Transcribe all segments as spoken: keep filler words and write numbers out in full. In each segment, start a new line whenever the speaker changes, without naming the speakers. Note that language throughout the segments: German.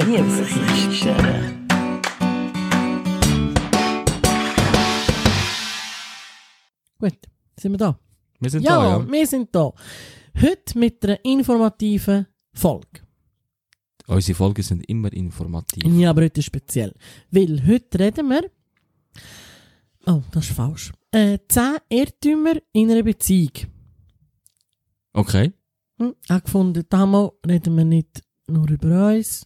Musikkiste. Gut, sind wir da?
Wir sind
ja,
da, ja.
wir sind da. Heute mit einer informativen Folge.
Unsere Folgen sind immer informativ.
Ja, aber heute ist speziell. Weil heute reden wir... Oh, das ist falsch. Äh, zehn Irrtümer in einer Beziehung.
Okay.
Hm, ich habe gefunden, damals reden wir nicht nur über uns,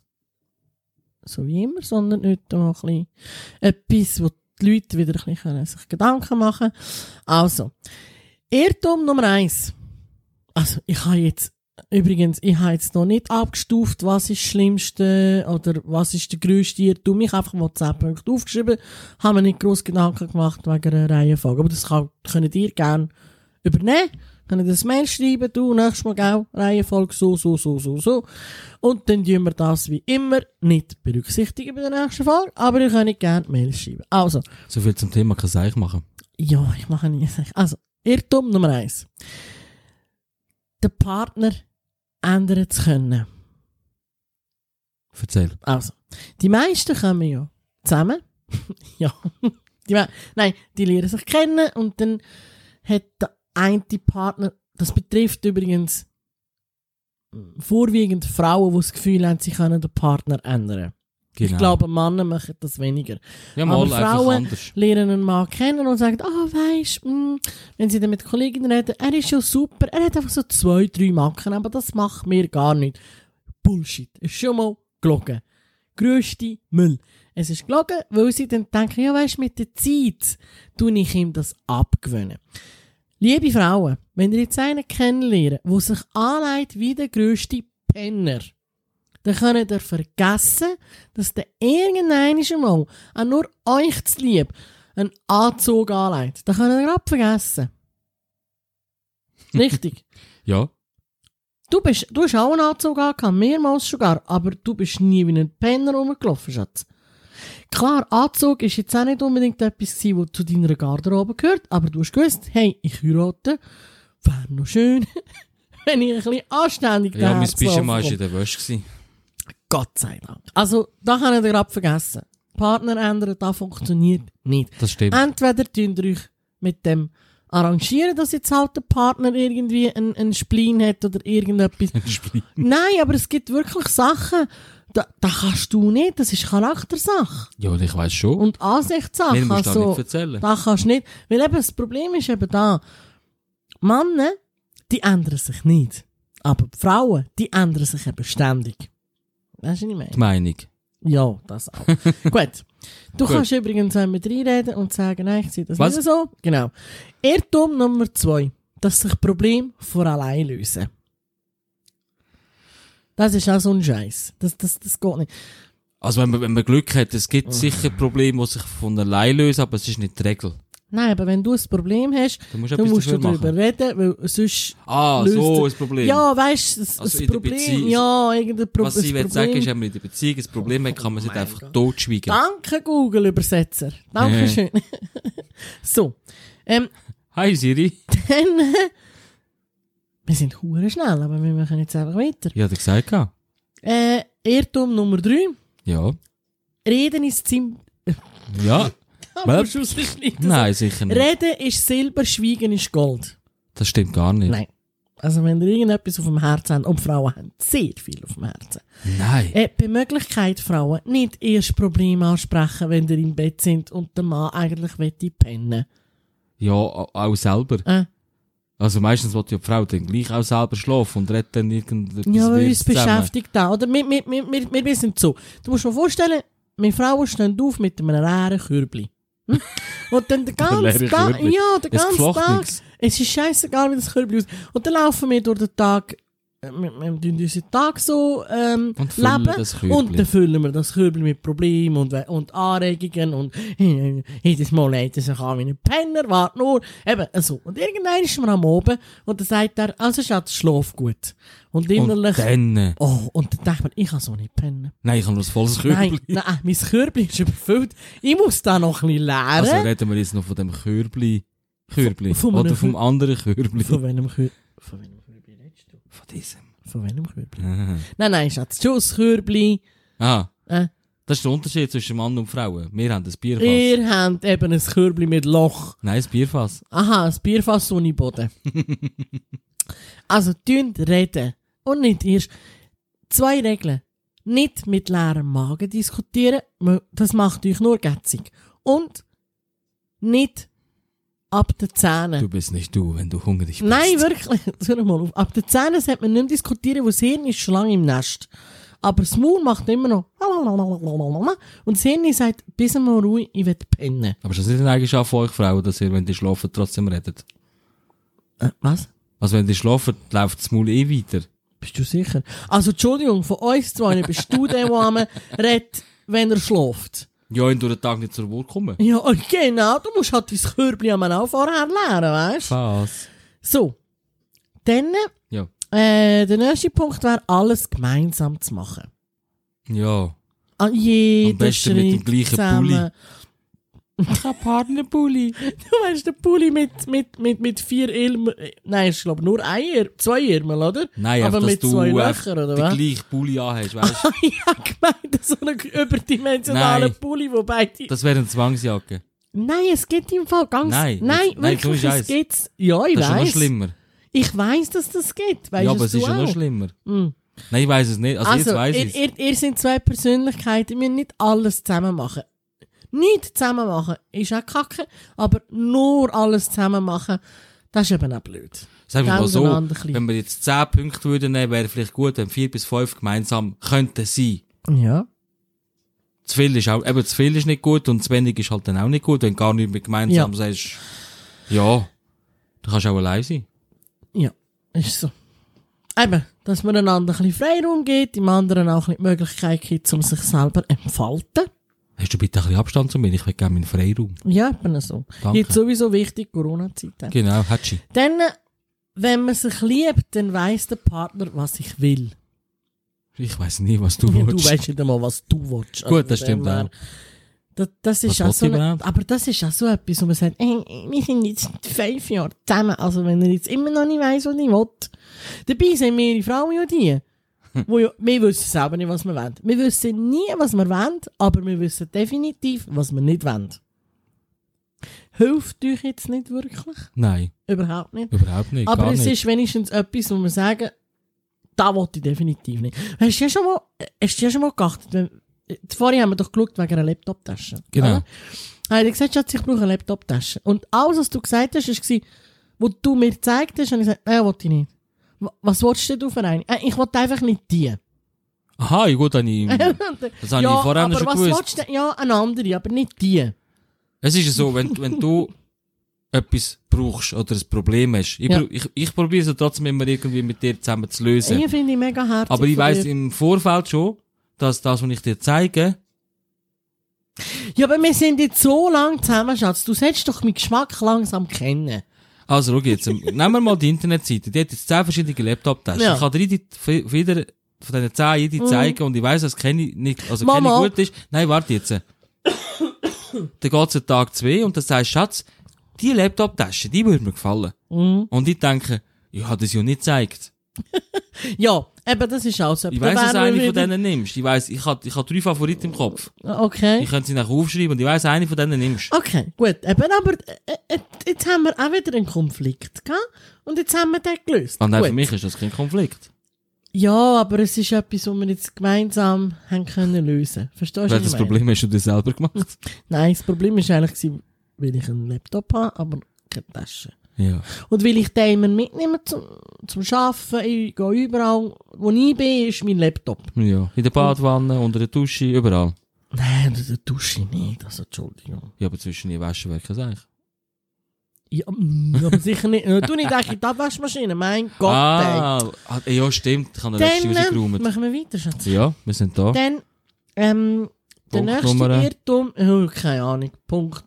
so wie immer, sondern heute noch ein bisschen etwas, wo die Leute wieder ein bisschen sich Gedanken machen können. Also, Irrtum Nummer eins. Also, ich habe jetzt, übrigens, ich habe jetzt noch nicht abgestuft, was ist das Schlimmste oder was ist der grösste Irrtum. Ich habe einfach mal zehn Punkte aufgeschrieben, habe mir nicht gross Gedanken gemacht wegen einer Reihenfolge. Aber das kann, könnt ihr gerne übernehmen. Könnt ihr das Mail schreiben, du, nächstes Mal, gell, Reihenfolge so, so, so, so, so. Und dann tun wir das wie immer nicht berücksichtigen bei der nächsten Folge, aber ihr könnt gerne Mail schreiben. Also.
So viel zum Thema kann ich machen.
Ja, ich mache nie Seich. Also, Irrtum Nummer eins. Den Partner ändern zu können.
Erzähl.
Also, die meisten kommen ja zusammen. ja. Die, nein, die lernen sich kennen und dann hat der eine Partner, das betrifft übrigens vorwiegend Frauen, die das Gefühl haben, sie können den Partner ändern. Genau. Ich glaube, Männer machen das weniger.
Ja, mal
aber Frauen
anders.
lernen einen Mann kennen und sagen, ah, oh, weisst, mh, wenn sie dann mit Kolleginnen reden, er ist schon super, er hat einfach so zwei, drei Macken, aber das macht mir gar nicht. Bullshit. Ist schon mal gelogen. Grösste Müll. Es ist gelogen, weil sie dann denken, ja, weisst, mit der Zeit tue ich ihm das abgewöhnen. Liebe Frauen, wenn ihr jetzt einen kennenlernt, der sich anlegt wie der grösste Penner, dann könnt ihr vergessen, dass der irgendein Mal auch nur euch zu lieb einen Anzug anlegt. Das könnt ihr gerade vergessen. Richtig?
Ja.
Du, bist, du hast auch einen Anzug angehabt, mehrmals sogar, aber du bist nie wie ein Penner rumgelaufen, Schatz. Klar, Anzug ist jetzt auch nicht unbedingt etwas gewesen, was zu deiner Garderobe gehört, aber du hast gewusst, hey, ich heirate, wäre noch schön, wenn ich ein bisschen anständig
Ja, mein Pyjama war in der Wäsche.
Gott sei Dank. Also, da kann ich dir gerade vergessen. Partner ändern, das funktioniert nicht.
Das stimmt.
Entweder tun ihr euch mit dem arrangieren, dass jetzt halt der Partner irgendwie einen, einen Spleen hat oder irgendetwas.
Ein Spleen?
Nein, aber es gibt wirklich Sachen, da, da kannst du nicht, das ist Charaktersache.
Ja, ich weiss schon.
Und Ansichtssache.
Mir musst du
also,
nicht erzählen.
Das kannst du nicht. Weil eben das Problem ist eben da, Männer, die ändern sich nicht. Aber die Frauen, die ändern sich eben ständig. Weißt du, was ich meine?
Die Meinung.
Ja, das auch. Gut. Du
Gut.
kannst übrigens auch mit reinreden und sagen, nein, ich sehe das
Was?
nicht so. Genau. Irrtum Nummer zwei. Dass sich Probleme von allein lösen. Das ist auch so ein Scheiß. Das, das, das geht nicht.
Also wenn man, wenn man Glück hat, es gibt
Oh.
sicher Probleme, die sich von allein lösen, aber es ist nicht die Regel.
Nein, aber wenn du ein Problem hast,
Du musst,
dann musst du
dafür
darüber
machen.
reden, weil sonst
Ah,
löst
so
er-
ein Problem.
Ja, weißt du, das,
Also
das
in der
Problem,
Beziehung-
ja, irgendein Pro
Was ich
das
will sagen
Problem.
ist, wenn man in der Beziehung ein Problem hat, kann man sich
mein
einfach
Gott.
totschweigen.
Danke, Google-Übersetzer. Dankeschön. So. Ähm,
Hi Siri.
dann, äh, wir sind hure schnell, aber wir machen jetzt einfach weiter.
Ja, der gesagt. gehabt.
Äh, Irrtum Nummer drei.
Ja.
Reden ist ziemlich...
Ja.
Aber Schuss ist nicht so.
Nein, sicher nicht.
Reden ist Silber, Schweigen ist Gold.
Das stimmt gar nicht.
Nein. Also wenn ihr irgendetwas auf dem Herzen habt, und Frauen haben sehr viel auf dem Herzen.
Nein.
Äh, bei Möglichkeit, Frauen, nicht erst Probleme ansprechen, wenn ihr im Bett sind und der Mann eigentlich wette pennen.
Ja, au- auch selber.
Äh,
Also meistens will ja die Frau dann gleich auch selber schlafen und redet dann irgendetwas
ja, weil
Wirres
uns beschäftigt da. Oder wir, wir, wir, wir, wir wissen so. Du musst dir vorstellen, wir Frauen stehen auf mit einem leeren Körbli. Hm? Und dann den ganzen
leere
Tag,
Körbli.
ja, den
Es
ganzen
geflocht
Tag,
nix.
es ist scheissegal, wie das Körbli aussieht. Und dann laufen wir durch den Tag, äh, wir, wir tun unseren Tag so ähm,
Und füllen
leben.
das Körbli.
Und dann füllen wir das Körbli mit Problemen und, we- und Anregungen und äh, jedes Mal lädt er sich an wie ein Penner, warte nur, eben so. Und irgendwann ist man am Oben und dann sagt er, also Schatz, schlaf gut. Und innerlich,
Und dann...
oh, und dann denkt man, ich kann so nicht pennen.
Nein, ich habe noch ein volles
Nein,
Körbli.
nein, mein Körbli ist überfüllt. Ich muss da noch ein bisschen leeren.
Also reden wir jetzt noch von dem Körbli. Körbli.
Von- von
Oder
einem
vom
Kö-
anderen Körbli.
Von welchem Körbli? Von welchem Körbli redest du?
Von diesem.
Von welchem Körbli?
Ah.
Nein, nein, Schatz, schon das Körbli.
Ah.
Äh.
Das ist der Unterschied zwischen Mann und Frau. Wir haben ein Bierfass.
Ihr habt eben ein Körbchen mit Loch.
Nein, ein Bierfass.
Aha, ein Bierfass ohne Boden. Also, tönt reden. Und nicht erst. Zwei Regeln. Nicht mit leerem Magen diskutieren. Das macht euch nur gätzig. Und nicht ab den Zähnen.
Du bist nicht du, wenn du hungrig bist.
Nein, wirklich. Hör mal auf. Ab den Zähnen sollte man nicht mehr diskutieren, weil das Hirn ist schon lange im Nest. Aber das Maul macht immer noch und das Hirn sagt, bis mal ruhig, ich will pennen.
Aber ist das nicht eine Eigenschaft von euch Frauen, dass ihr, wenn ihr schlafen, trotzdem redet?
Äh, was?
Also wenn ihr schlafen, läuft das Maul eh weiter.
Bist du sicher? Also Entschuldigung, von uns zwei bist du der, der einmal redet, wenn er schläft.
Ja, und durch den Tag nicht zur Wort kommen.
Ja, genau, du musst halt dein Körbchen auch vorher lernen, weißt du?
Was?
So, dann...
Ja.
Äh, der nächste Punkt wäre, alles gemeinsam zu machen.
Ja.
An jeden
Am besten
Schritt
mit dem gleichen
zusammen.
Pulli. Ich hab Partnerpulli.
Du weißt, der Pulli mit, mit, mit, mit vier Irmen, nein, ich glaube nur ein Irm, zwei Irmen, oder?
Nein,
aber
einfach,
mit
dass
zwei
du
Löchern, oder
den
was?
gleichen Pulli anhast, weißt du?
Ich hab gemeint, so einen überdimensionalen
Nein.
Pulli, wo beide...
Das wäre eine Zwangsjacke.
Nein, es gibt im Fall ganz...
Nein,
nein,
das- nein,
wirklich,
so ist
es
es.
gibt's. Ja, ich
Das ist ja noch
weiss.
schlimmer.
Ich weiss, dass das gibt. Weißt
Ja, aber es
du
ist ja
auch?
noch schlimmer.
Mm.
Nein, ich weiss es nicht. Also,
Also,
jetzt weiss
ihr,
ich es.
ihr, ihr sind zwei Persönlichkeiten, wir müssen nicht alles zusammen machen. Nicht zusammen machen ist auch kacke, aber nur alles zusammen machen, das ist eben auch blöd.
Sagen wir mal so,
Gegeneinander ein bisschen.
wenn wir jetzt zehn Punkte würden nehmen, wäre vielleicht gut, wenn vier bis fünf gemeinsam könnten sein.
Ja.
Zu viel ist auch, eben zu viel ist nicht gut und zu wenig ist halt dann auch nicht gut, wenn du gar nicht mehr gemeinsam
Ja.
sagst, ja, du kannst auch allein sein.
Ja, ist so. Eben, dass man einander ein bisschen Freiraum gibt, dem anderen auch ein bisschen die Möglichkeit gibt, um sich selber entfalten.
Hast du bitte ein bisschen Abstand zu mir? Ich will gerne meinen Freiraum.
Ja, eben so.
Danke.
Jetzt sowieso wichtig, Corona-Zeit.
Genau, Hatschi.
Dann, wenn man sich liebt, dann weiss der Partner, was ich will.
Ich weiss nie, was du
Ja, du
willst.
weißt nicht einmal, was du willst.
Gut, das
von
stimmt
dem her.
auch.
Das, das ist
Was
auch so
will ich
eine,
überhaupt?
aber das ist auch so etwas, wo man sagt, ey, wir sind jetzt fünf Jahre zusammen, also wenn er jetzt immer noch nicht weiss, was ich will. Dabei sind wir die Frauen ja die, wo ja, wir wissen selber nicht, was wir wollen. Wir wissen nie, was wir wollen, aber wir wissen definitiv, was wir nicht wollen. Hilft euch jetzt nicht wirklich?
Nein,
Überhaupt nicht.
überhaupt nicht.
Aber
gar
es
nicht.
ist wenigstens etwas, wo wir sagen, da wollte ich definitiv nicht. Hast du ja schon mal, hast du ja schon mal geachtet, wenn, vorhin haben wir doch geschaut wegen einer Laptop-Tasche.
Genau.
Oder? Habe ich gesagt, Schatz, ich brauche eine Laptop-Tasche. Und alles, was du gesagt hast, war, wo du mir gezeigt hast, habe ich gesagt, nein, wollte ich nicht. W- Was willst du denn für eine? Äh, Ich wollte einfach nicht die.
Aha, ja gut, dann ich, das habe
ja,
ich vorher
aber
schon
was
gewusst.
willst du denn? Ja, eine andere, aber nicht die.
Es ist ja so, wenn, wenn du etwas brauchst oder ein Problem hast, ich,
Ja.
pro- ich, ich probiere es trotzdem immer irgendwie mit dir zusammen zu lösen.
Ich finde ich mega herzig.
Aber ich
von
weiss
dir.
im Vorfeld schon, dass das, was ich dir zeige,
Ja, aber wir sind jetzt so lange zusammen, Schatz. Du solltest doch meinen Geschmack langsam kennen.
also schau jetzt, ähm, nehmen wir mal die Internetseite, die hat jetzt zehn verschiedene Laptop-Taschen.
Ja.
Ich kann dir jede, f- wieder von diesen zehn jede zeigen und ich weiss, dass keine nicht, also keine
Mama.
gut ist. Nein, warte jetzt. Dann geht's an Tag zwei und dann sagst du, Schatz, die Laptop-Tasche, die würde mir gefallen.
Mhm.
Und ich denke, ich habe das ja nicht gezeigt.
Ja, eben, das ist auch so.
Ich
Da
weiss, dass du
wären
eine
wir
von
wieder-
denen nimmst. Ich weiss, ich habe ich hab drei Favoriten im Kopf.
Okay.
Ich könnte sie nachher aufschreiben und ich weiss, eine von denen nimmst.
Okay, gut. Eben, aber äh, äh, jetzt haben wir auch wieder einen Konflikt, gell? Und jetzt haben wir den gelöst.
Und nein,
Gut.
für mich ist das kein Konflikt.
Ja, aber es ist etwas, was wir jetzt gemeinsam haben können lösen. Verstehst du,
Weil
was ich
das
meine?
Problem hast du dir selber gemacht.
Nein, das Problem war eigentlich, gewesen, weil ich einen Laptop habe, aber keine Tasche.
Ja.
Und weil ich den immer mitnehme zum, zum Arbeiten, ich gehe überall, wo ich bin, ist mein Laptop.
Ja. In der Badwanne, unter der Dusche, überall.
Nein, unter der Dusche nicht, also Entschuldigung.
Ja, aber zwischen die Wäsche wäre kein Seich.
Ja, mm, aber sicher nicht. Äh, Du nicht eigentlich in die Abwaschmaschine, mein Gott, ey.
Ah, ah, ja, stimmt. Ich habe den letzten
Dann äh,
rausgeräumt.
machen wir weiter, Schatz.
Ja, wir sind da.
Dann, ähm, der
Punkt
nächste
Nummer-
Irrtum, oh, keine Ahnung, Punkt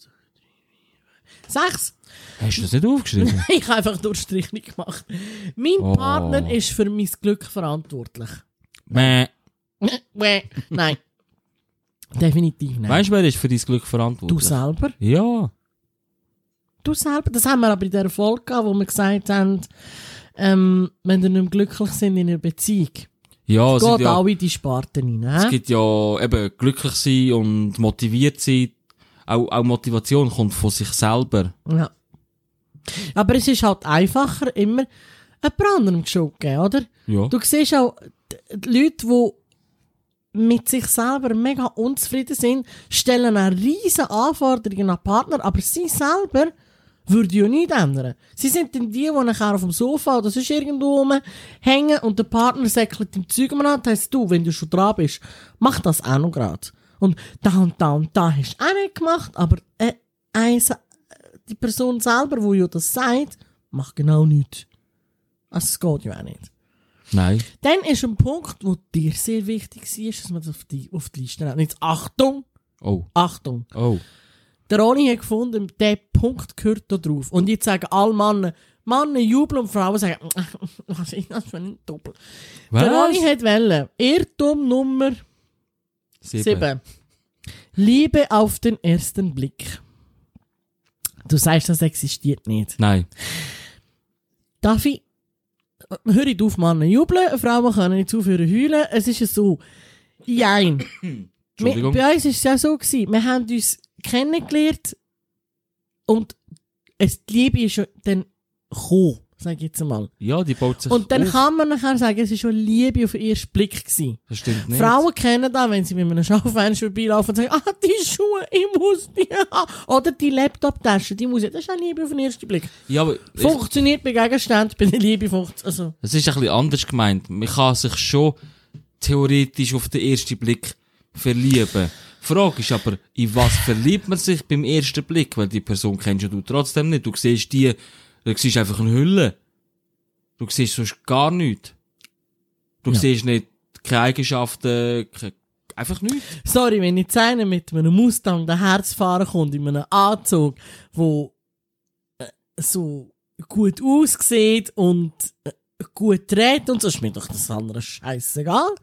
sechs.
Hast du das nicht aufgeschrieben?
Ich habe einfach Durchstrichung gemacht. Mein
Oh.
Partner ist für mein Glück verantwortlich.
Mäh.
Wäh. Nein. Definitiv nicht.
Weißt du, wer ist für dein Glück
Du
verantwortlich?
selber?
Ja.
Du selber? Das haben wir aber in der Folge gehabt, wo wir gesagt haben, ähm, wenn ihr nicht mehr glücklich sind in einer Beziehung.
Ja,
Es
es
geht
ja,
auch in die Sparten rein.
es
He?
gibt ja eben glücklich sein und motiviert sein. Auch, auch Motivation kommt von sich selber.
Ja. Aber es ist halt einfacher, immer jemand anderem die Schuld zu geben, oder?
Ja.
Du siehst auch, die die Leute, die mit sich selber mega unzufrieden sind, stellen eine riesen Anforderungen an den Partner, aber sie selber würden ja nichts ändern. Sie sind dann die, die nachher auf dem Sofa oder sonst irgendwo rumhängen und der Partner säckelt im Zeug an. Das heisst, du, wenn du schon dran bist, mach das auch noch gerade. Und da und da und da hast du auch nicht gemacht, aber äh, eins, die Person selber, die ja das sagt, macht genau nichts. Also es geht ja auch nicht.
Nein.
Dann ist ein Punkt, der dir sehr wichtig war, dass man das auf die, auf die Liste hat. Und jetzt Achtung!
Oh.
Achtung!
Oh.
Der Ronny hat gefunden, der Punkt gehört da drauf. Und jetzt sagen alle Männer, Männer jubeln und Frauen sagen, was ist das für ein Doppel?
Was?
Der Ronny hat wollen, Irrtum Nummer
Sieben.
sieben. Liebe auf den ersten Blick. Du sagst, das existiert nicht.
Nein.
Darf ich, hör ich auf, Männer jubeln, Frauen können nicht aufhören heulen. Es ist ja so, jein. Wir,
Entschuldigung.
bei uns war es ja so gewesen, wir haben uns kennengelernt und es, die Liebe ist schon dann gekommen, sag ich jetzt einmal.
Ja, die baut sich
Und dann
auf.
kann man nachher sagen, es war schon Liebe auf den ersten Blick gewesen.
Das stimmt nicht.
Frauen kennen das, wenn sie mit einem Schaufenster vorbeilaufen und sagen, ah, die Schuhe, ich muss die haben. Oder die Laptop-Tasche, die muss ich, das ist auch Liebe auf den ersten Blick.
Ja, aber ich,
Funktioniert bei Gegenständen, bei der Liebe funktioniert, also.
es ist ein bisschen anders gemeint. Man kann sich schon theoretisch auf den ersten Blick verlieben. Die Frage ist aber, in was verliebt man sich beim ersten Blick? Weil die Person kennst ja du trotzdem nicht. Du siehst die, du siehst einfach eine Hülle. Du siehst sonst gar nichts. Du
Ja.
siehst nicht keine Eigenschaften, keine, einfach nichts.
Sorry, wenn jetzt einer mit einem Mustang daher fahren kommt, in einem Anzug, wo äh, so gut aussieht und äh, gut redet und so, ist mir doch das andere scheißegal.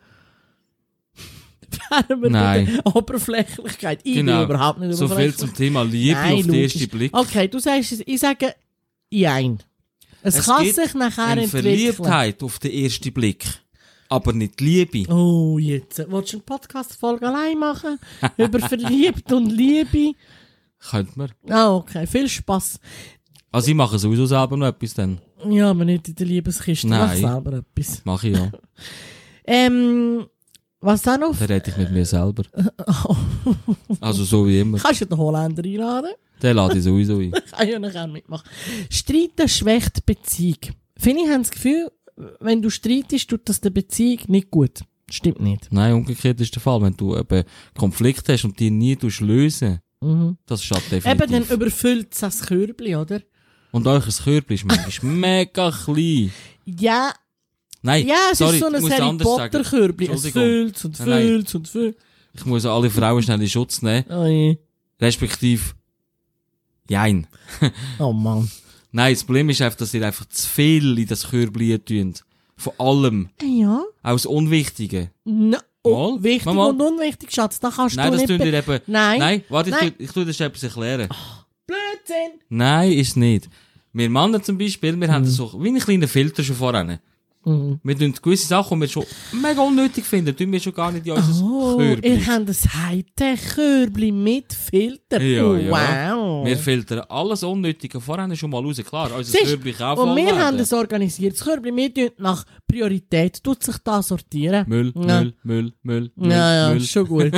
Wären wir
Nein.
bei der Oberflächlichkeit. Ich
Genau.
bin überhaupt nicht
So viel
oberflächlich.
zum Thema Liebe
Nein,
auf den
logisch.
ersten Blick.
Okay, du sagst es, ich sage, jein. Es,
Es
kann
gibt
sich nachher
Eine
entwickeln.
Verliebtheit auf den ersten Blick. Aber nicht Liebe.
Oh, jetzt. Willst du eine Podcast-Folge allein machen? Über Verliebt und Liebe?
Könnte man.
Ah, okay. Viel Spass.
Also ich mache sowieso selber noch etwas dann.
Ja, aber nicht in der Liebeskiste.
Nein.
Mach selber etwas.
Mache ich ja.
Ähm, was auch noch?
Dann rede ich mit mir selber. Also so wie immer.
Kannst du den Holländer einladen?
Den lade ich sowieso ein.
Kann ja nachher mitmachen. Streiten schwächt die Beziehung. Viele haben das Gefühl, wenn du streitest, tut das der Beziehung nicht gut. Stimmt nicht.
Nein, umgekehrt ist der Fall. Wenn du eben Konflikt hast und die nie tust lösen,
Mhm.
das schadet
Eben, dann
definitiv.
überfüllt es das Körbchen, oder?
Und euch ein Körbchen ist manchmal mega klein.
Ja,
Nein,
ja, es
sorry,
ist so ein
ich muss
Harry
anders sagen.
Potter Körbchen. Es
Entschuldigung.
füllt und
Nein, nein.
füllt und füllt.
Ich muss alle Frauen schnell in Schutz nehmen.
Oh, je.
Respektive, jein.
Oh Mann.
Nein, das Problem ist einfach, dass ihr einfach zu viel in das Körbchen tut. Von allem.
Ja.
Auch das Unwichtige.
No, oh,
Mal,
wichtig
mal, mal.
und unwichtig, Schatz. Da kannst
Nein,
du
das
nicht...
tun
be-
wir eben...
Nein.
Nein, warte, ich,
Nein.
tu, ich tu das etwas erklären.
Blödsinn.
Nein, ist nicht. Wir Männer zum Beispiel, wir haben so wie einen kleinen Filter schon voran.
Mhm.
Wir tun gewisse Sachen, die wir schon mega unnötig finden, tun wir schon gar nicht in unser
Oh,
Körbchen.
ihr habt ein Hightech-Körbchen mit Filter.
Ja,
Oh,
ja.
wow.
Wir filtern alles Unnötige voran schon mal raus. Klar, unser
Siehst,
Körbchen kann
und
voll
wir
werden.
haben ein organisiertes Körbchen. Wir tun nach Priorität, tut sich da sortieren.
Müll,
Ja.
Müll, Müll, Müll, Müll,
Ja, ja,
Müll.
ist schon gut.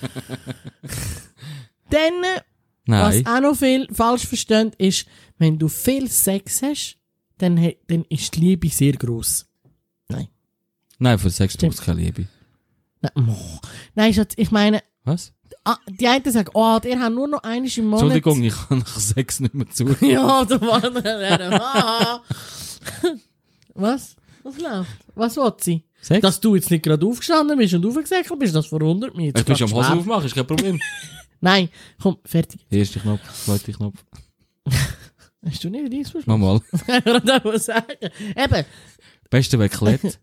Dann,
Nein.
was auch noch viel falsch verstehen, ist, wenn du viel Sex hast, dann, he- dann ist die Liebe sehr gross. Nein.
Nein, für Sex
Stimmt.
braucht es keine Liebe.
Nein, oh. Nein, Schatz, ich meine,
Was?
ah, die einen sagen, oh, ihr habt nur noch einmal im Monat.
Entschuldigung, ich kann nach Sex nicht mehr zu.
Ja, der Mann wäre. Ah. Was? Was läuft? Was will sie?
Sex?
Dass du jetzt nicht gerade aufgestanden bist und aufgesäckelt bist, das verwundert mich. Jetzt
Ich bin schon am
grad
Hose
schwer.
aufmachen, ist kein Problem.
Nein, komm, fertig.
Erster Knopf, zweiter Knopf.
Hast du nicht dies
Mach mal.
Ich wollte auch sagen. Eben.
Beste Weg geklärt.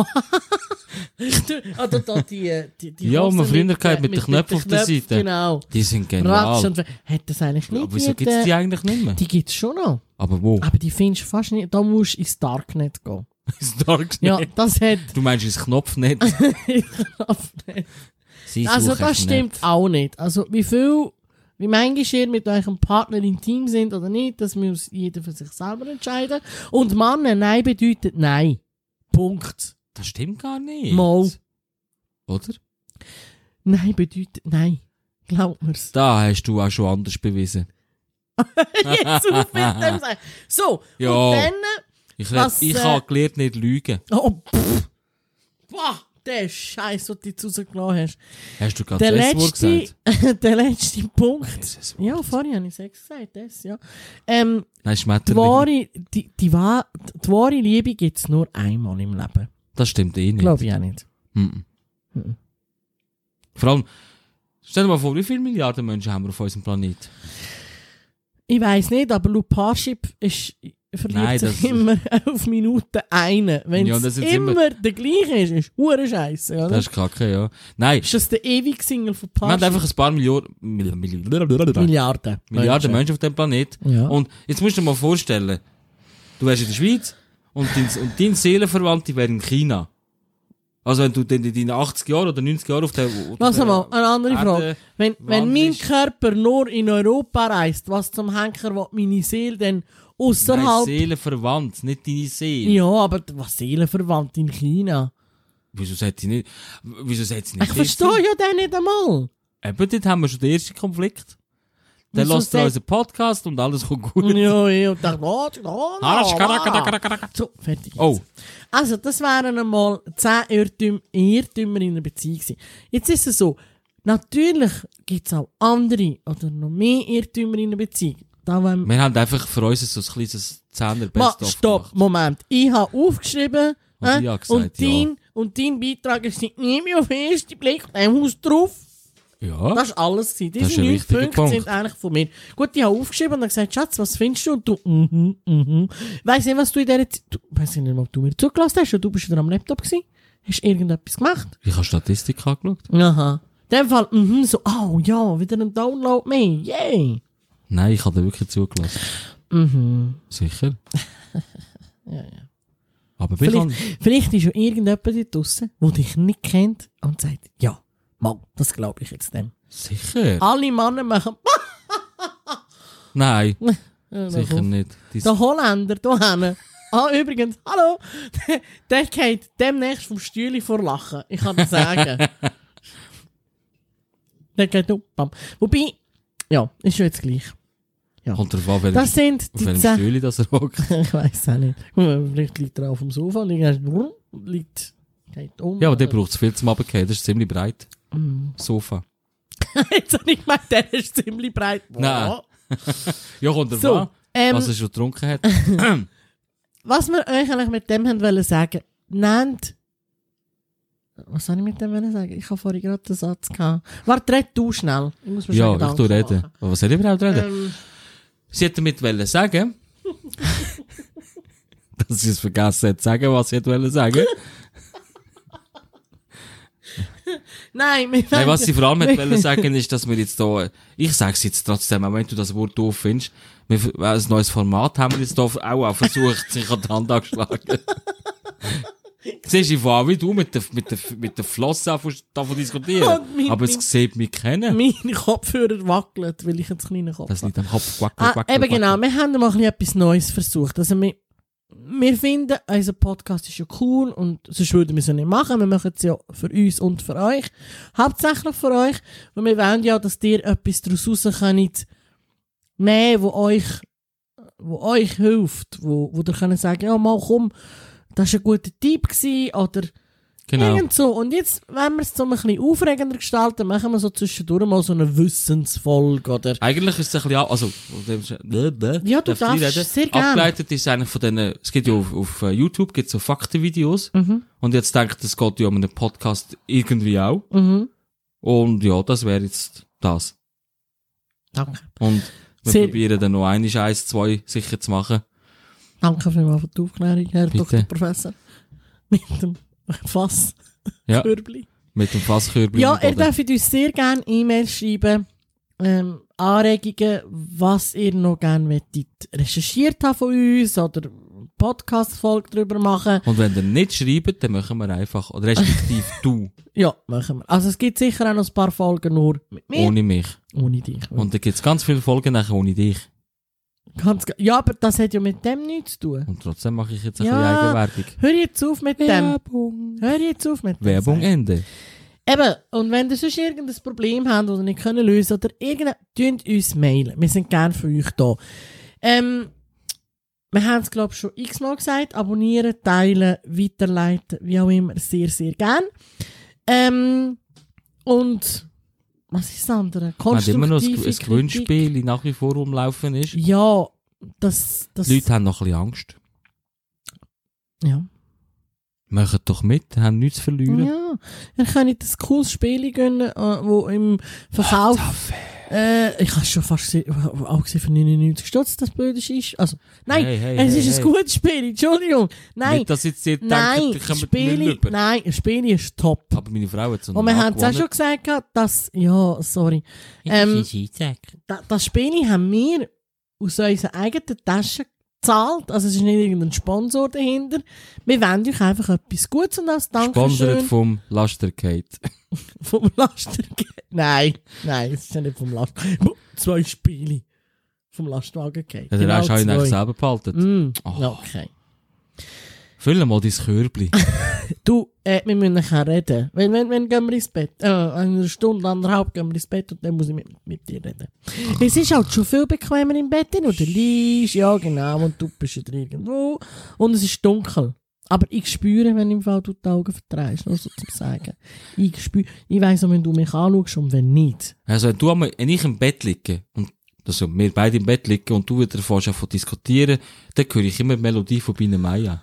Oder da die, die, die
Ja,
Hose
man früher gehabt
äh,
mit den Knöpfen auf der
Knöpfen,
Seite.
Genau.
Die sind
Ratsch
genial.
und hat das eigentlich nicht.
Aber wieso
die,
gibt es die eigentlich nicht mehr?
Die gibt's schon noch.
Aber wo?
Aber die findest du fast nicht. Da musst du ins Darknet gehen.
ins Darknet.
Ja, das hat...
Du meinst ins Knopfnet?
Knopfnet.
Sie
Also
suchen
das stimmt
nicht.
auch nicht. Also wie viel, wie manchmal ihr mit eurem Partner intim sind oder nicht, das muss jeder für sich selber entscheiden. Und Männer, nein bedeutet nein. Punkt.
Das stimmt gar nicht.
Mal.
Oder?
Nein bedeutet nein. Glaubt mir's.
Da hast du auch schon anders bewiesen.
Jetzt auf mit dem sagen. So,
Ja.
und dann...
Ich,
Was,
ich
äh,
habe gelernt, nicht lügen.
Oh, pff. Boah, der Scheiß, den du jetzt rausgelassen hast.
Hast du gerade
Der
das Wort
letzte,
gesagt?
der letzte Punkt.
Jesus, Wort.
Ja, vorhin habe ich Sex gesagt, das, ja. Ähm,
Nein,
die,
Schmetterling.
wahre, die, die, wahr, die wahre Liebe gibt es nur einmal im Leben.
Das stimmt eh nicht.
Glaube ich auch nicht.
Mhm.
Mhm.
Vor allem, stell dir mal vor, wie viele Milliarden Menschen haben wir auf unserem Planeten?
Ich weiss nicht, aber laut Parship ist, verliert
Nein,
sich
das-
immer auf Minuten eine. Wenn
Ja,
es
das sind
immer,
immer-
der gleiche ist, ist hure Scheiße, oder?
Das ist kacke, ja. Nein,
Ist das der ewige Single von
wir haben
Parship?
einfach ein paar Millionen, Mil- Mil- Milliarden,
Milliarden.
Milliarden Menschen auf dem Planeten.
Ja.
Und jetzt musst du dir mal vorstellen, du wärst in der Schweiz und dein, und dein Seelenverwandte wäre in China. Also wenn du dann in deinen achtzig Jahren oder neunzig Jahren auf der... auf
Lass
der
mal, eine andere
Erde
Frage. Wenn, wenn mein
wandelst-
Körper nur in Europa reist, was zum Henker will meine Seele denn
Nein,
außerhalb...
Seelenverwandt, nicht deine Seele.
Ja, aber was Seelenverwandt in China?
Wieso sagt sie nicht... Wieso sagt sie nicht...
Ich verstehe ja den nicht einmal.
Eben, dort haben wir schon den ersten Konflikt. Dann
Wieso
lässt er
sagt-
unseren Podcast und alles kommt gut.
Ja, ja, und dachte, oh, oh,
Ah,
so, fertig. Jetzt.
Oh,
Also, das wären einmal zehn Irrtümer, Irrtümer in einer Beziehung gewesen. Jetzt ist es so, natürlich gibt es auch andere oder noch mehr Irrtümer in einer Beziehung. Da wollen
wir haben einfach für uns so ein kleines zehner
Ma,
Best-of
stopp,
gemacht.
Moment. Ich habe aufgeschrieben,
Und
äh,
ich habe gesagt,
und, dein,
ja.
und dein Beitrag ist nicht mehr auf den ersten Blick, ein Haus drauf.
Ja,
Das war alles. gewesen.
Das ist
Diese
ein
neun
wichtiger
Punkte
Punkt.
sind eigentlich von mir. Gut, ich habe aufgeschrieben und dann gesagt, Schatz, was findest du? Und du, mhm, mhm. Weiss nicht, was du in dieser Zeit, du, weiss nicht, ob du mir zugelassen hast, oder du bist wieder am Laptop gewesen. Hast du irgendetwas gemacht?
ich habe Statistik angeschaut.
Aha. In dem Fall, mhm, so, oh ja, wieder ein Download mehr, yay.
Nein, ich habe dir wirklich zugelassen.
Mhm.
Sicher.
Ja, ja.
Aber wir kann...
Vielleicht, vielleicht ist ja irgendjemand da draussen, der dich nicht kennt und sagt, ja, Mann, das glaube ich jetzt dem.
Sicher?
Alle Männer machen,
Nein,
Ja,
sicher
komm.
nicht. Die-
Der Holländer, da hinten. Ah, übrigens, hallo, der, der geht demnächst vom Stühle vor Lachen. Ich kann das sagen. Der geht um, bam. Wobei, ja, ist ja jetzt gleich. Ja.
Kommt drauf an,
Das
welchem
sind
auf
die
welchem
zehn...
Stühle das er hockt.
Ich weiss auch nicht. Guck mal, vielleicht liegt er auf dem Sofa, liegt, liegt geht um.
Ja, aber der braucht es viel zum Abgehen. Das ist ziemlich breit.
Mm.
Sofa.
Jetzt habe ich gemeint, der ist ziemlich breit. Boah.
Nein. Ja, kommt drauf
So,
an,
ähm,
was er schon getrunken hat.
was wir euch eigentlich mit dem haben wollen sagen, nennt... Was soll ich mit dem wollen sagen? Ich habe vorhin gerade den Satz gehabt. Warte, red du schnell. Ich muss mir
Ja,
schon
ich
Gedanken
tu reden.
machen.
Aber was soll ich überhaupt reden?
Ähm,
Sie hat damit wollen sagen, dass sie es vergessen hat zu sagen, was sie hat wollen sagen.
nein, wir
Nein, was sie vor allem hat
wir-
wollen sagen, ist, dass wir jetzt da, ich sag's jetzt trotzdem, auch wenn du das Wort doof findest, wir, ein neues Format haben wir jetzt da auch versucht, sich an die Hand angeschlagen. Siehst du, ich war wie du mit der, mit der, mit der Flosse anfangen- davon diskutieren.
Und mein-
Aber es
mein-
sieht mich kennen.
Meine Kopfhörer wackeln, weil ich einen kleinen Kopf
Das
habe.
liegt am Kopf. Quack,
Ah,
quack,
eben
quack,
genau,
quack.
wir haben mal ein bisschen etwas Neues versucht. Also wir, wir finden, unser Podcast ist ja cool und sonst würden wir es ja nicht machen. Wir machen es ja für uns und für euch. Hauptsächlich für euch. Und wir wollen ja, dass ihr etwas daraus raus könnt nehmen, wo euch, wo euch hilft. Wo, wo ihr könnt sagen, ja mal komm, das war ein guter Tipp gewesen, oder
Genau.
irgend so. Und jetzt, wenn wir es so ein bisschen aufregender gestalten, machen wir so zwischendurch mal so eine Wissensfolge, oder?
Eigentlich ist es ein bisschen, an- also,
Ja, du
darf ich
darfst,
reden?
sehr gerne.
Abgeleitet ist eigentlich von denen, es gibt ja auf, auf äh, YouTube, gibt's so Faktenvideos.
Mhm.
Und jetzt denke ich, das geht ja um einen Podcast irgendwie auch.
Mhm.
Und ja, das wäre jetzt das.
Danke.
Und wir
Sehr-
probieren dann noch eine eins, zwei sicher zu machen.
Danke vielmals für die Aufklärung, Herr
Bitte.
Doktor Professor. Mit dem Fass.
Ja,
Körbli.
mit dem Fasskürbel.
Ja,
im
ihr
Boden.
dürft uns sehr gerne E-Mails schreiben. Ähm, Anregungen, was ihr noch gerne möchtet recherchiert haben von uns oder Podcast-Folge drüber machen.
Und wenn ihr nicht schreibt, dann machen wir einfach, oder respektive du.
Ja, machen wir. Also es gibt sicher auch noch ein paar Folgen nur mit mir.
Ohne mich.
Ohne dich.
Und dann gibt es ganz viele Folgen nachher ohne dich.
Ganz, ja, aber das hat ja mit dem nichts zu tun.
Und trotzdem mache ich jetzt ein
Ja.
bisschen Eigenwerbung.
Hör jetzt auf mit dem.
Werbung.
Hör jetzt auf mit dem.
Werbung
Sagen.
Ende.
Eben, und wenn ihr sonst irgendein Problem habt oder nicht können lösen oder irgendein, tönt uns mailen. Wir sind gerne für euch da. Ähm, wir haben es, glaube ich, schon x-mal gesagt. Abonnieren, teilen, weiterleiten, wie auch immer, sehr, sehr gern. Ähm, und, was ist das andere?
Man hat immer noch ein, ein
Kritik.
Gewinnspiel, das nach wie vor rumlaufen ist.
Ja, das, das,
Die Leute haben noch ein bisschen Angst.
ja.
Machen doch mit, haben nichts zu verlieren.
Ja, ihr könnt ein cooles Spiel gönnen, äh, wo im Verkauf, äh, ich habe schon fast gesehen, auch gesehen für neunundneunzig Stutz, das blöd ist. Also, nein,
Hey, hey,
es
hey,
ist ein
hey.
gutes Spiel, Entschuldigung. Nein,
Nicht, dass jetzt ihr
nein,
denkt, ich komme nicht
Spiel,
rüber.
nein, ein Spiel ist top.
Aber meine Frau hat so
Und wir haben es auch schon gesagt, gehabt, dass, ja, sorry, ähm, da, das Spiel haben wir aus unserer eigenen Tasche gezahlt, also es ist nicht irgendein Sponsor dahinter. Wir wollen euch einfach etwas Gutes und als
Gesponsert
Dankeschön
vom Lastergate.
vom Lastergate. Nein, nein, es ist ja nicht vom Lastwagen. Zwei Spiele vom Lastwagen-Gate.
Ja, den hast du auch nicht selber behalten.
Mm,
Oh.
okay.
Füll mal dein Körbli.
Du, äh, wir müssen nachher reden. Wenn, wenn, wenn gehen wir ins Bett? Äh, eine Stunde, anderthalb gehen wir ins Bett und dann muss ich mit, mit dir reden. Es ist halt schon viel bequemer im Bett, und du liegst, ja genau, und du bist wieder irgendwo. Und es ist dunkel. Aber ich spüre, wenn im Fall du die Augen verdrehst, nur so zu sagen. Ich spüre, ich weiss auch, wenn du mich anschaust und wenn nicht.
Also wenn du einmal, wenn ich im Bett liege, und also wir beide im Bett liegen und du wieder fährst an zu diskutieren, dann höre ich immer die Melodie von Biene Maya.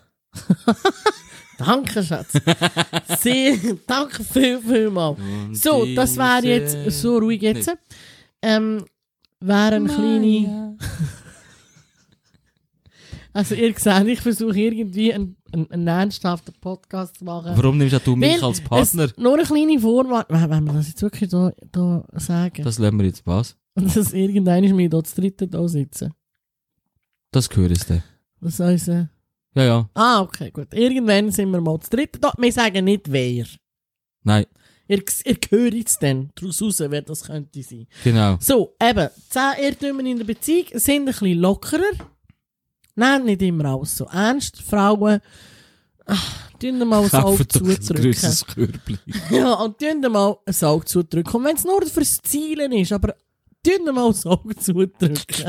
Danke, Schatz. Sehr, danke viel, viel mal. So, das wäre jetzt so ruhig jetzt. Ähm, wäre eine kleine... Also ihr seht, ich versuche irgendwie einen, einen, einen ernsthaften Podcast zu machen.
Warum nimmst du mich
Weil
als Partner?
Es, nur eine kleine Vorwarnung. Wenn wir das jetzt wirklich da, da sagen.
Das lassen wir jetzt was?
Und dass irgendeiner mir da das dritte da sitzen.
Das gehört es dann.
Das heisst, äh,
Ja, ja.
ah, okay, gut. Irgendwann sind wir mal das dritte da. Wir sagen nicht wer.
Nein,
Ihr, ihr hört jetzt dann daraus raus, wer das könnte sein.
genau.
So, eben, zehn Irrtümer in der Beziehung sind ein bisschen lockerer. Nein, nicht immer alles so ernst. Frauen, ach, tun mal ein Auge
Kaufen doch ein
zudrücken.
grosses Körbli.
Ja, und tun mal ein Auge zudrücken. Und wenn es nur fürs Zielen ist, aber tun mal ein Auge zudrücken.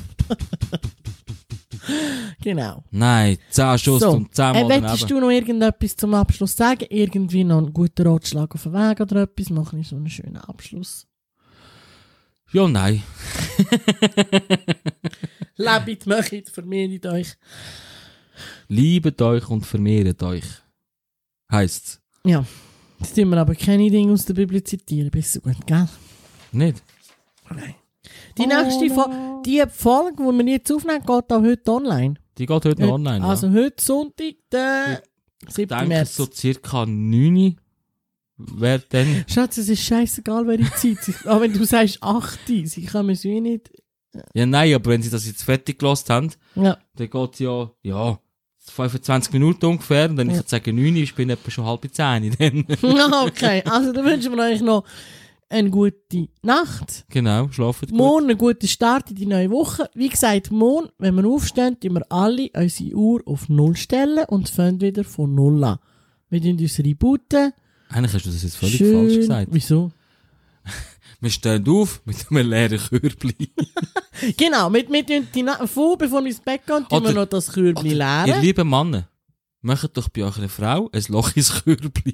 Genau.
Nein, zehn Schuss
So,
und zehn
äh,
Mal
möchtest
daneben.
du noch irgendetwas zum Abschluss sagen? Irgendwie noch einen guten Ratschlag auf den Weg oder etwas? Machen wir so einen schönen Abschluss.
Ja, nein.
Lebt, möchtet, vermehrt euch.
Liebet euch und vermehret euch. Heisst's.
Ja, jetzt tun wir aber keine Dinge aus der Bibel zitieren. Bist du gut, gell?
Nicht?
Nein. Die nächste Folge, die Folge, die wir jetzt aufnehmen, geht auch heute online.
Die geht heute noch online,
Also
ja.
heute Sonntag, der
Ich
siebten
denke,
März.
so circa neun wäre dann...
Schatz, es ist scheißegal, welche Zeit. Sie- Aber wenn du sagst acht, sie können es wie nicht.
Ja, nein, aber wenn sie das jetzt fertig gelassen haben,
Ja.
dann geht ja, ja, fünfundzwanzig Minuten ungefähr. Und wenn
Ja.
ich jetzt sage neun, ich bin etwa schon halb zehn. Dann.
Okay, also dann wünschen wir euch noch eine gute Nacht.
Genau, schlafen gut.
Morgen einen guten Start in die neue Woche. Wie gesagt, morgen, wenn wir aufstehen, tun wir alle unsere Uhr auf Null stellen und fangen wieder von Null an. Wir tun uns rebooten.
Eigentlich hast du das jetzt völlig
Schön.
falsch gesagt.
Wieso?
Wir stehen auf mit einem leeren Körbli.
Genau, wir, wir tun die Na- vor, bevor wir ins Bett gehen, tun wir
Oder-
noch das Körbli
Ihr
leeren.
lieben Männer, macht doch bei eurer Frau ein Loch ins Körbli.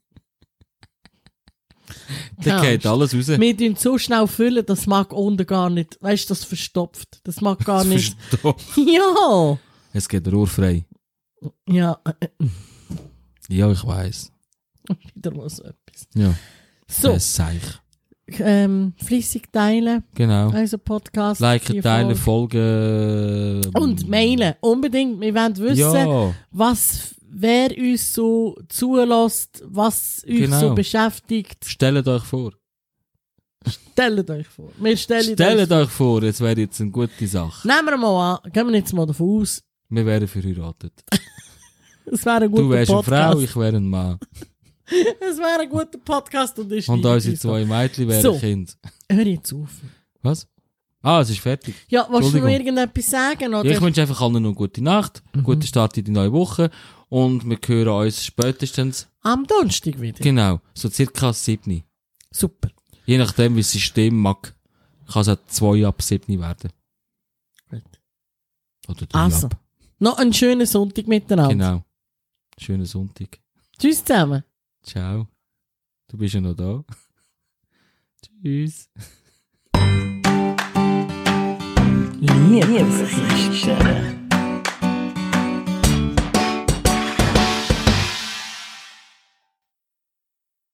Dann
Ja.
geht alles raus.
Wir tun so schnell füllen, das mag unten gar nicht. Weißt du, das verstopft. Das mag gar nicht.
Verstopft.
Ja!
Es geht rohrfrei.
Ja, äh, äh,
Ja, ich weiss.
wieder mal so etwas.
Ja.
So,
Das seich.
ähm, flüssig teilen,
Genau.
unser Podcast. die
Liken, teilen,
Folge.
folgen.
Und mailen, unbedingt. Wir wollen wissen,
Ja,
was, wer uns so zulässt, was uns
Genau.
so beschäftigt.
stellt euch vor.
Stellt euch vor. Wir stellen
Stellt euch vor, es wäre jetzt eine gute Sache.
Nehmen wir mal an, gehen wir jetzt mal davon aus,
Wir wären verheiratet.
Es wäre ein guter
Du wärst eine
Podcast.
Frau, ich wäre ein Mann.
Es wäre ein guter Podcast und ist
Und unsere zwei Mädchen wären
So.
Kind.
Hör jetzt auf.
Was? Ah, es ist fertig.
Ja, willst du noch
Entschuldigung.
irgendetwas sagen? Oder?
Ja, ich wünsche einfach allen noch eine gute Nacht,
Mhm.
guten Start in die neue Woche und wir hören uns spätestens,
Am Donnerstag wieder.
genau, so circa sieben.
Super.
Je nachdem, wie das System mag, kann es auch zwei ab sieben werden.
Gut.
Oder drei
Also,
ab.
noch einen schönen Sonntag miteinander.
Genau. Schönen Sonntag.
Tschüss zusammen.
Ciao. Du bist ja noch da. Tschüss.
Liebesgeschichten.